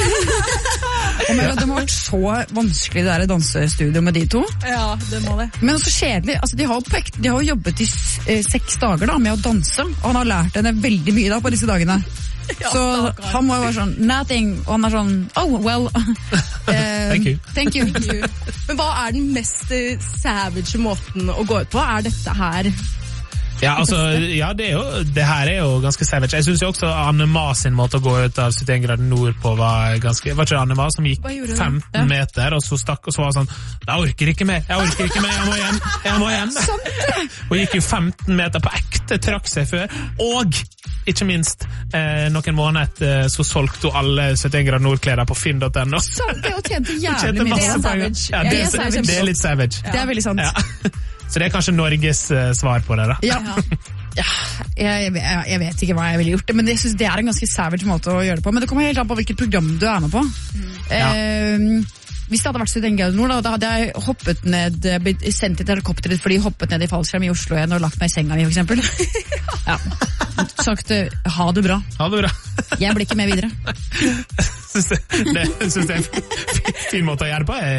Det må ha vært så vanskelig det der dansestudio med de to. Ja, det må det. Men så kjedelig, altså de har jo jobbet i 6 dager da med å danse, og han har lært henne veldig mye da på disse dagene. Så han må jo være sånn nothing, og han er sånn oh well thank you. Men hva er den mest savage måten å gå ut på? Er dette her Ja, det her er jo ganske savage. Jeg synes jo også Anne Ma sin måte å gå ut av 71 grader nord på var ganske... Var ikke det Anne Ma som gikk 15 meter, og så stakk, og så var sånn, jeg orker ikke mer, jeg må hjem. Og gikk jo 15 meter på ekte, trakk seg før, og ikke minst, noen måneder så solgte hun alle 71 grader nord-kleder på Finn.no. Sant det, og tjente jævlig mye. Det er savage. Ja, det er litt savage. Det er veldig sant. Ja. Så det er kanskje Norges svar på det da. Ja. Jeg vet ikke hva jeg ville gjort, men jeg synes det er en ganske savage måte å gjøre det på. Men det kommer helt an på hvilket program du er med på. Hvis det hadde vært 71 grader nord, da hadde jeg hoppet ned, blitt sendt til helikopteret fordi jeg hoppet ned i fallskjerm i Oslo igjen og lagt meg i senga mi, for eksempel. Ja. Sagt, ha det bra. Ha det bra. Jeg blir ikke med videre. Synes det er en fin måte å gjøre på.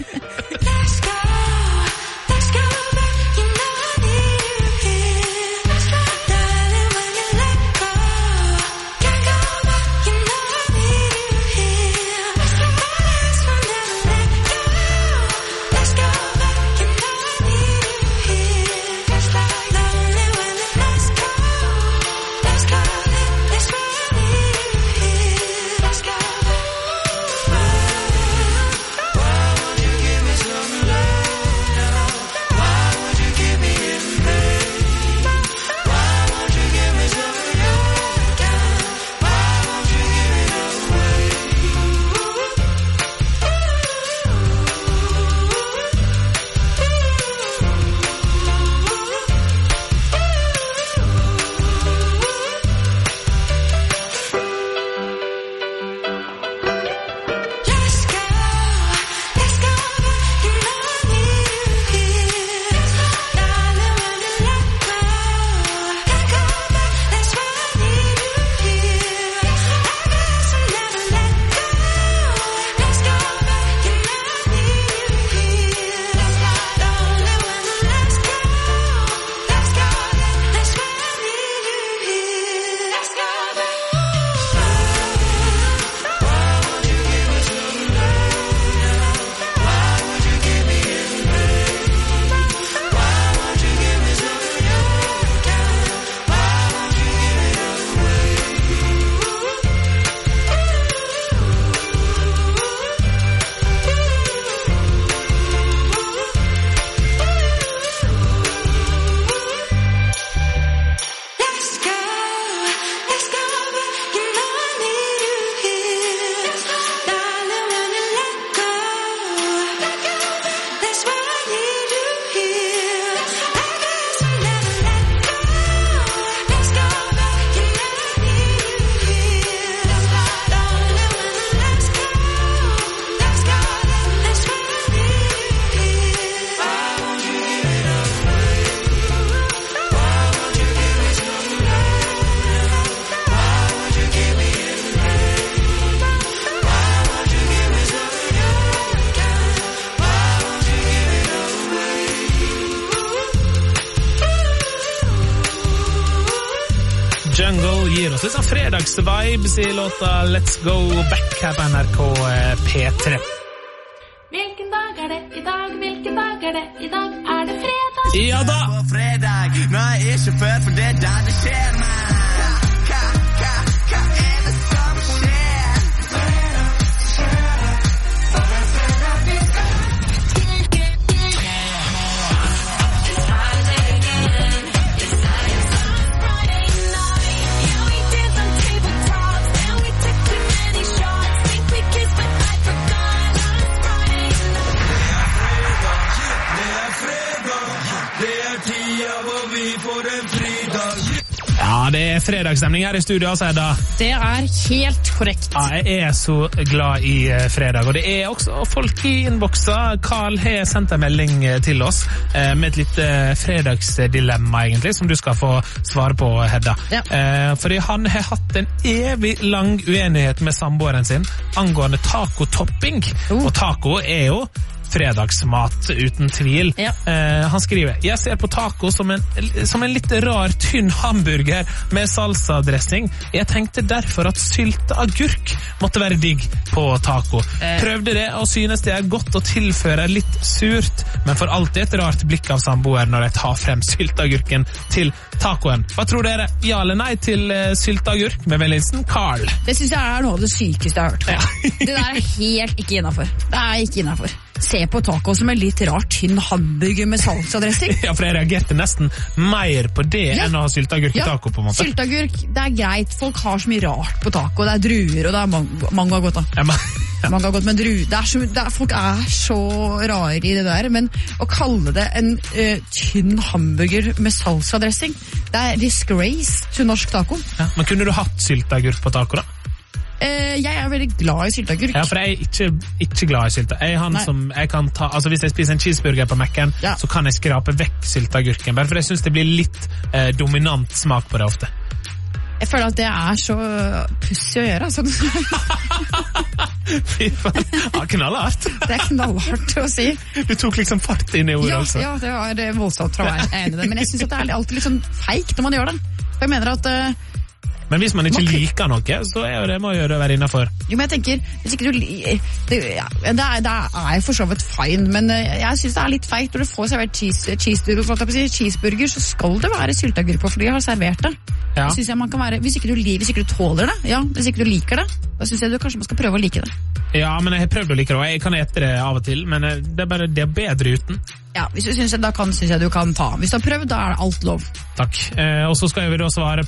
gir oss litt sånn fredagsvibes i låta Let's Go Back her på NRK P3. Hvilken dag er det i dag? Hvilken dag er det i dag? Er det fredag? Ja da! På fredag, nå er jeg ikke født, for det er da det skjer meg. Hva er det som skjer? Ja, det er fredagsstemning her i studio, altså, Edda. Det er helt korrekt. Ja, jeg er så glad i fredag, og det er også folk i innboksa. Karl har sendt en melding til oss med et litt fredagsdilemma, egentlig, som du skal få svare på, Hedda. Ja. Fordi han har hatt en evig lang uenighet med samboeren sin angående tacotopping. Og taco er jo fredagsmat uten tvil. Han skriver, jeg ser på taco som en litt rar, tynn hamburger med salsa-dressing. Jeg tenkte derfor at sylteagurk måtte være digg på taco. Prøvde det, og synes det er godt å tilføre litt surt, men får alltid et rart blikk av samboer når jeg tar frem sylteagurken til tacoen. Hva tror dere? Ja eller nei til sylteagurk med vennligsten Carl? Det synes jeg er noe av det sykeste jeg har hørt. Det der er helt ikke innenfor. Det er ikke innenfor. Se på taco som en litt rart tynn hamburger med salsa-dressing. Ja, for jeg reagerte nesten mer på det enn å ha sylteagurk i taco, på en måte. Sylteagurk, det er greit. Folk har så mye rart på taco. Det er druer, og det er mango er godt da. Mango er godt, men folk er så rare i det der, men å kalle det en tynn hamburger med salsa-dressing, det er disgrace til norsk taco. Ja, men kunne du hatt sylteagurk på taco da? Jeg er veldig glad i sylteagurk. Ja, for jeg er ikke glad i sylte. Jeg er han som jeg kan ta, altså hvis jeg spiser en cheeseburger på Mac-en, så kan jeg skrape vekk sylteagurken, bare for jeg synes det blir litt dominant smak på det ofte. Jeg føler at det er så pussig å gjøre, altså. Fy faen, knallhardt. Det er knallhardt å si. Du tok liksom fart inn i ordet, altså. Ja, det var voldsomt fra meg, jeg er enig i det, men jeg synes at det er alltid litt sånn feigt når man gjør det. For jeg mener at men hvis man ikke liker noe, så er det må jo det være innenfor. Jo, men jeg tenker, hvis ikke du det er for så vidt fine, men jeg synes det er litt feigt når du får servert cheeseburger, så skal det være sylteagurk på, for de har servert det. Ja. Synes jeg man kan være, hvis ikke du tåler det, hvis ikke du liker det, da synes jeg du kanskje man skal prøve å like det. Ja, men jeg har prøvd å like det, og jeg kan ete det av og til, men det er bedre uten. Ja, hvis du synes det, da synes jeg du kan ta. Hvis du har prøvd, da er det alt lov. Takk. Og så skal vi da svare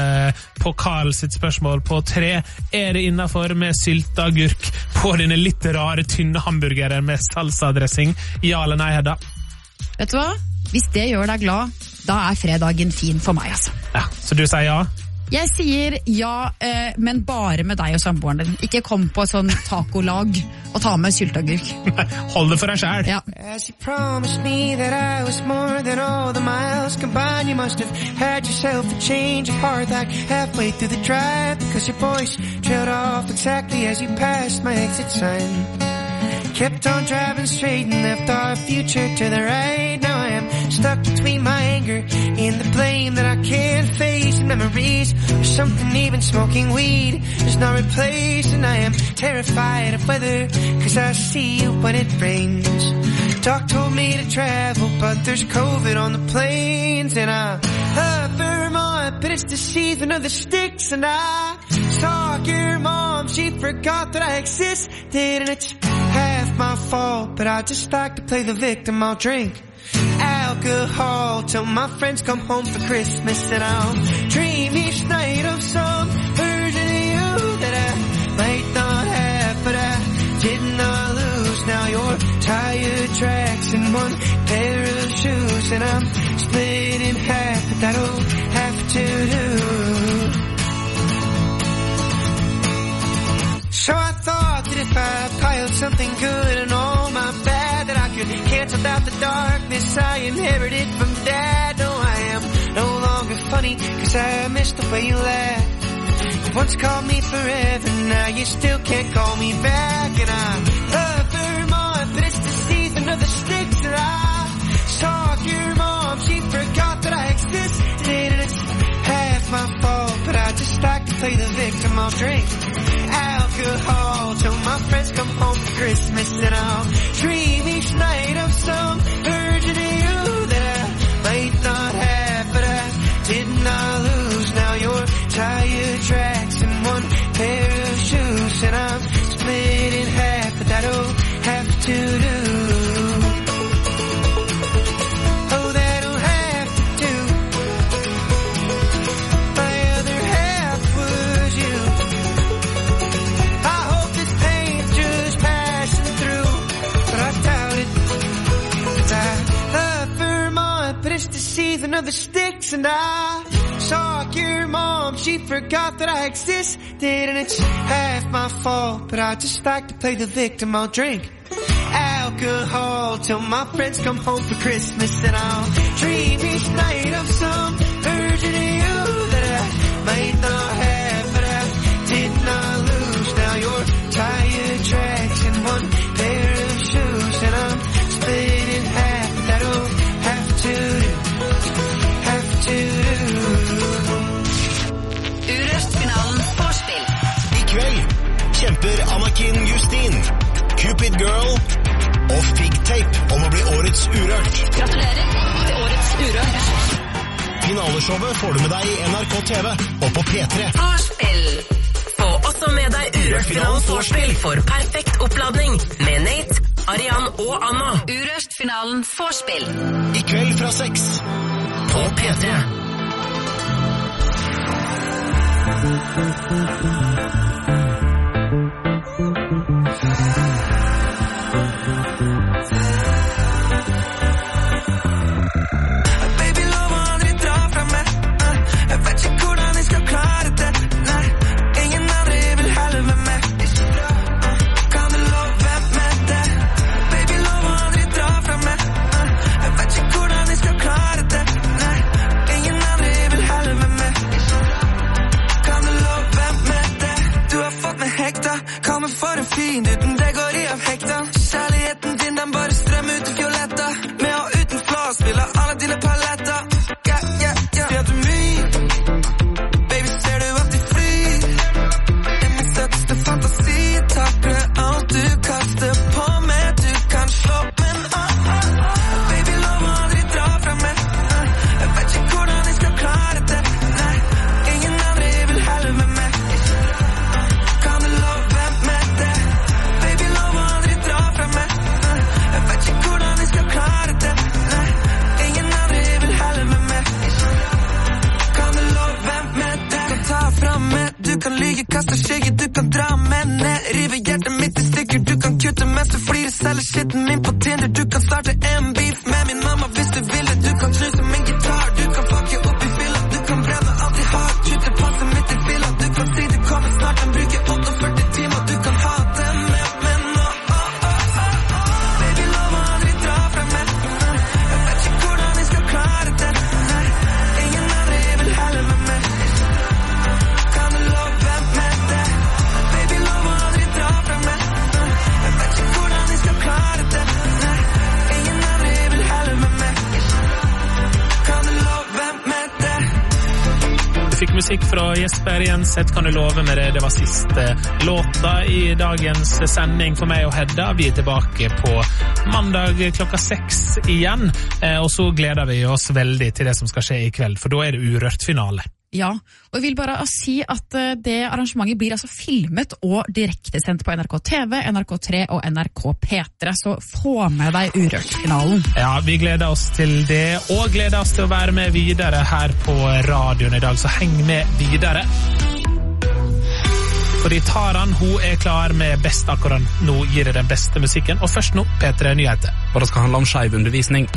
på Carl sitt spørsmål på 3. Er det innenfor med sylteagurk på denne litt rare, tynne hamburgeren med salsa-dressing? Ja eller nei, Hedda? Vet du hva? Hvis det gjør deg glad, da er fredagen fin for meg, altså. Ja, så du sier ja? Jeg sier ja, men bare med deg og samboeren din. Ikke kom på et sånn tacolag og ta med sylteagurk. Hold det for deg selv. Ja. As you promised me that I was more than all the miles combined, you must have had yourself a change of heart like halfway through the drive, because your voice trailed off exactly as you passed my exit sign. Kept on driving straight and left our future to the right. Now I am stuck between my anger and the blame that I can't face, and memories or something even smoking weed is not replaced. And I am terrified of weather, cause I see you when it rains. Doc told me to travel, but there's COVID on the planes. And I love Vermont, but it's the season of the sticks. And I saw your mom, she forgot that I existed, and it's half my fault, but I just like to play the victim. I'll drink alcohol till my friends come home for Christmas, and I'll dream each night of some version of you that I might not have, but I did not lose. Now your tire tracks in one pair of shoes, and I'm split in half, but that'll have to do. So I thought that if I piled something good and all my bad, that I could cancel out the darkness I inherited from Dad. No, I am no longer funny, cause I missed the way you laughed. You once called me forever, now you still can't call me back. And I love Vermont, but it's the season of the sticks. And I saw your mom, she forgot that I existed, and it's half my fault, but I just like to play the victim. I'll drink alcohol till my friends come home for Christmas, and I'll dream each night of some version of you that I might not have, but I did not lose. Now your tire tracks in one pair of shoes, and I'm split in half, but that'll have to do. Oh, that'll have to do. My other half was you. I hope this pain's just passing through, but I doubt it, 'cause I love Vermont, but it's the season of the sticks. And I saw your mom, she forgot that I existed, and it's half my fault, but I just like to play the victim. I'll drink alcohol till my friends come home for Christmas, and I'll dream each night of some version of you that I might not have, but I did not lose. Now your tire tracks in one pair of shoes, and I'm tape om å bli årets Urørt. Gratulerer til årets Urørt. Finaleshowet får du med deg i NRK TV og på P3. Vorspiel. Få også med deg Urørt-finalens vorspiel for perfekt oppladning med Nate, Arian og Anna. Urørt-finalens vorspiel. I kveld fra 6 på P3. For en fin uten det går I av hekta. Kjærligheten din den bare strømmer ut I violetta. Med og uten flås spiller alle dine paletter. Ser du min? Baby, ser du at de flyr? Min søtste fantasi. Takler alt du kaster på meg. Du kan slå, men baby, lov å aldri dra fra meg. Jeg vet ikke hvordan jeg skal klare det. Nei, ingen andre vil heller med meg. Kan du love Du kan lyge, kaste skjegget, du kan dra meg ned. Rive hjertet mitt I stykker, du kan kutte mens du flirer. Selge skitten min på Tinder, du kan starte en beef med min mamma hvis du vil det. Du kan knuse min gitar, du kan fucke opp I fylla. Du kan brenne alt I har, kutte passet mitt I fylla. Du kan si det kommer snart, den bruker 48 timer. Du kan ha det med, men baby, lov å aldri dra fra meg. Jeg vet ikke hvordan jeg skal klare det. Nei, ingen andre vil heller med meg. Fikk musikk fra Jesper Jenseth, kan du love med det? Det var siste låta I dagens sending for meg og Hedda. Vi tilbake på mandag klokka 6 igjen, og så gleder vi oss veldig til det som skal skje I kveld, for da det Urørt-finale. Ja, og jeg vil bare si at det arrangementet blir altså filmet og direktesendt på NRK TV, NRK3 og NRK P3, så få med deg Urørt-finalen. Ja, vi gleder oss til det, og gleder oss til å være med videre her på radioen I dag, så heng med videre. Fordi Taran, hun klar med best akkurat nå, gir det den beste musikken, og først nå, P3 Nyheter. Og det skal handle om skeiv-undervisning.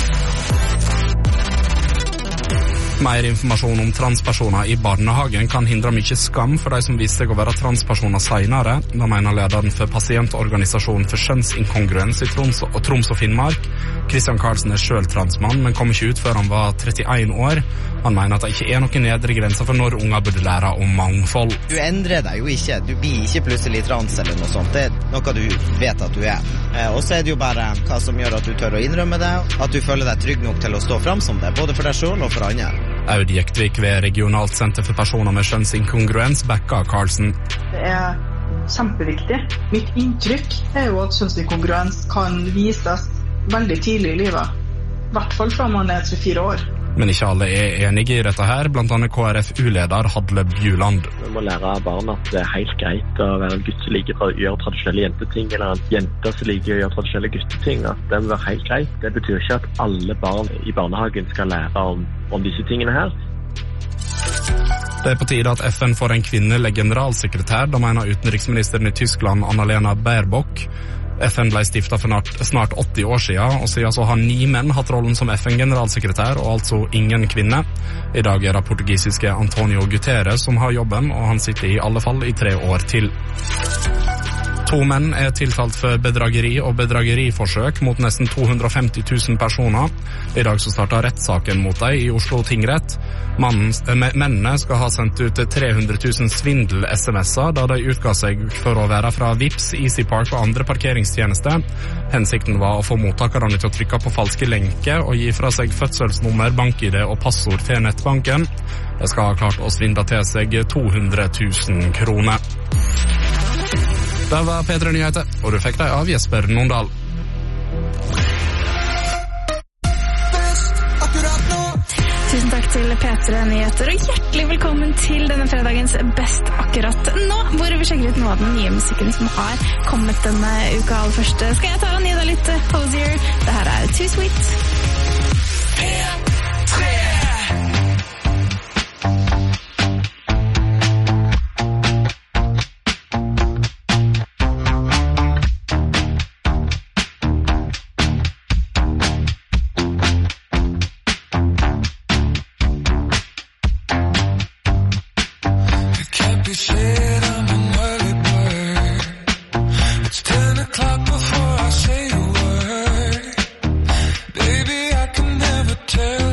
Mer informasjon om transpersoner I barnehagen kan hindre mye skam for de som viser seg å være transpersoner senere. Da mener lederen for pasientorganisasjonen for skjønnsinkongruens I Troms og Finnmark. Christian Karlsen selv transmann, men kom ikke ut før han var 31 år. Han mener at det ikke noen nedre grenser for når unger burde lære om mangfold. Du endrer deg jo ikke, du blir ikke plutselig trans eller noe sånt. Det noe du vet at du Og så det jo bare hva som gjør at du tør å innrømme det, at du føler deg trygg nok til å stå frem som det, både for deg selv og for andre. Aud Jektvik ved Regionalt senter for personer med skjønnsinkongruens backa Karlsen. Det kjempeviktig. Mitt inntrykk jo at kjønnsinkongruens kan vises veldig tidlig I livet. I hvert fall fra man 3-4 år. Men ikke alle enige I dette her, blant annet KrF-U-leder Hadle Bjuland. Vi må lære barn at det helt greit å være en gutt som liker å gjøre tradisjonelle jenteting, eller en jente som liker å gjøre tradisjonelle gutteting. At det må være helt greit. Det betyr ikke at alle barn I barnehagen skal lære om disse tingene her. Det på tide at FN får en kvinnelig generalsekretær, da mener utenriksministeren I Tyskland Annalena Baerbock. FN ble stiftet for snart 80 år siden, og siden så har 9 menn hatt rollen som FN-generalsekretær, og altså ingen kvinne. I dag det portugisiske Antonio Guterres som har jobben, og han sitter I alle fall I 3 år til. 2 menn tiltalt for bedrageri og bedrageriforsøk mot nesten 250 000 personer. I dag så startet rettssaken mot dem I Oslo tingrett. Mennene skal ha sendt ut 300 000 svindel-sms'er da de utga seg for å være fra Vipps, Easy Park og andre parkeringstjenester. Hensikten var å få mottakerne til å trykke på falske lenker og gi fra seg fødselsnummer, bank-ID og passord til nettbanken. De skal ha klart å svindle til seg 200 000 kroner. Det var P3 Nyheter, og du fikk deg av Jesper Nondal. til P3 Nyheter, og hjertelig velkommen til denne fredagens Best akkurat nå, hvor vi sjekker ut noe av den nye musikken som har kommet denne uka. Aller først skal jeg ta og gi deg litt Hosier. Det her er Too Sweet. P3. Tell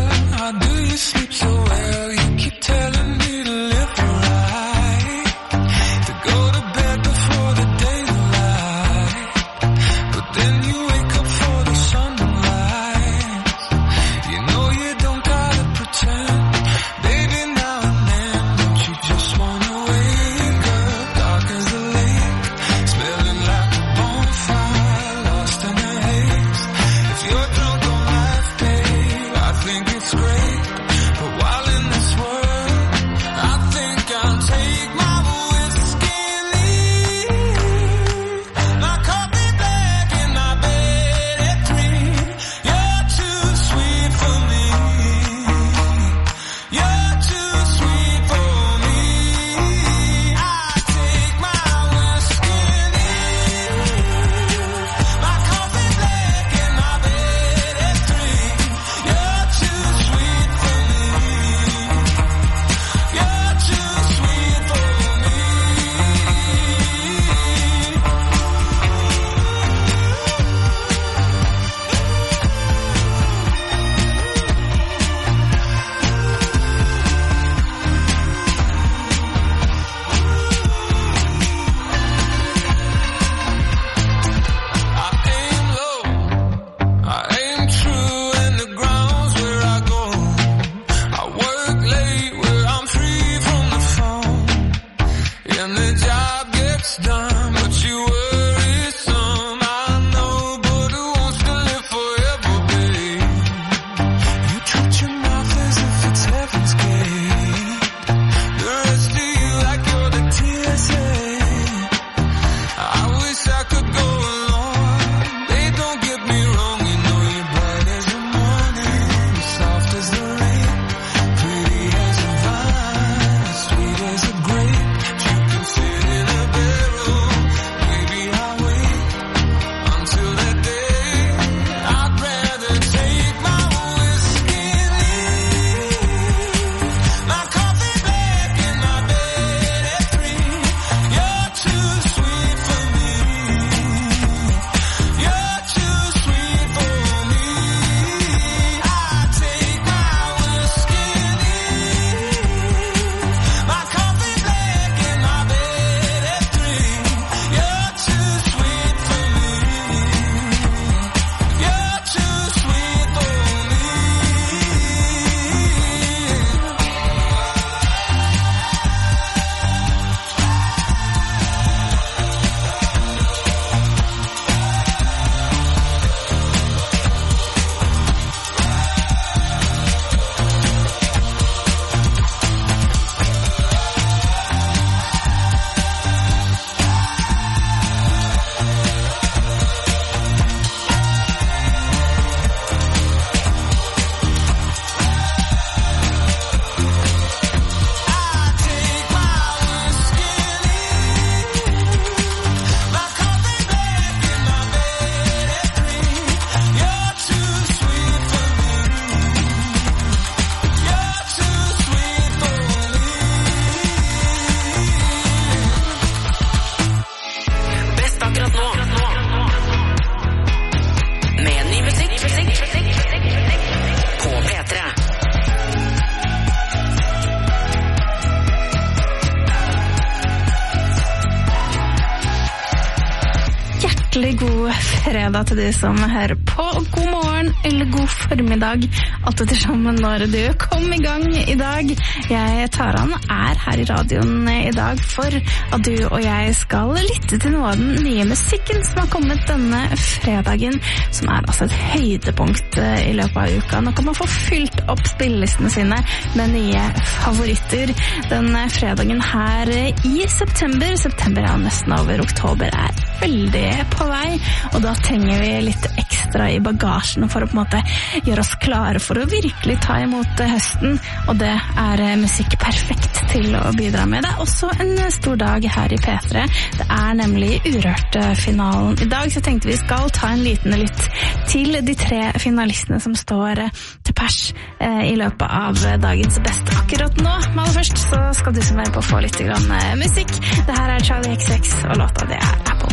fredag til de som hører på. God morgen eller god formiddag, alt etter sammen når du kom i gang i dag. Jeg, Taran, er her i radioen i dag for at du og jeg skal lytte til noe av den nye musikken som har kommet denne fredagen, som er altså et høydepunkt i løpet av uka. Nå kan man få fylt opp spillelistene sine med nye favoritter den fredagen her i september. September er nesten over, oktober er veldig på vei, og da trenger vi litt ekstra i bagasjen for å på en måte gjøre oss klare for å virkelig ta imot høsten, og det er musikk perfekt til å bidra med. Det er også en stor dag her i P3. Det er nemlig Urørt-finalen i dag, så jeg tenkte vi skal ta en liten lytt til de 3 finalistene som står til pers i løpet av dagens best akkurat nå. Men aller først så skal du som være på få litt grann musikk. Det her er Charlie XX, og låta det er